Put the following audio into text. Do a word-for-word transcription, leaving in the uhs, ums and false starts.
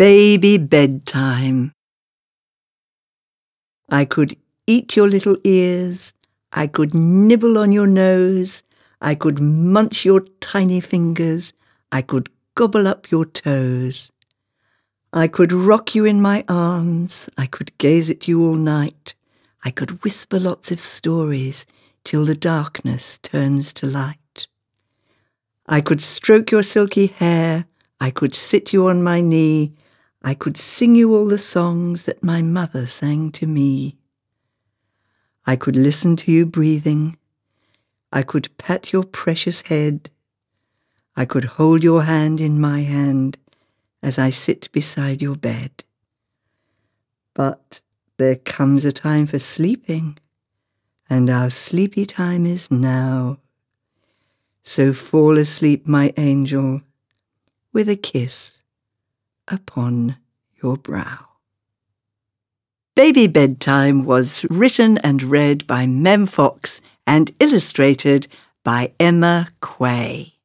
Baby bedtime. I could eat your little ears, I could nibble on your nose, I could munch your tiny fingers, I could gobble up your toes. I could rock you in my arms, I could gaze at you all night, I could whisper lots of stories till the darkness turns to light. I could stroke your silky hair, I could sit you on my knee, I could sing you all the songs that my mother sang to me. I could listen to you breathing, I could pat your precious head, I could hold your hand in my hand as I sit beside your bed. But there comes a time for sleeping, and our sleepy time is now. So fall asleep, my angel, with a kiss upon your brow. Baby Bedtime was written and read by Mem Fox and illustrated by Emma Quay.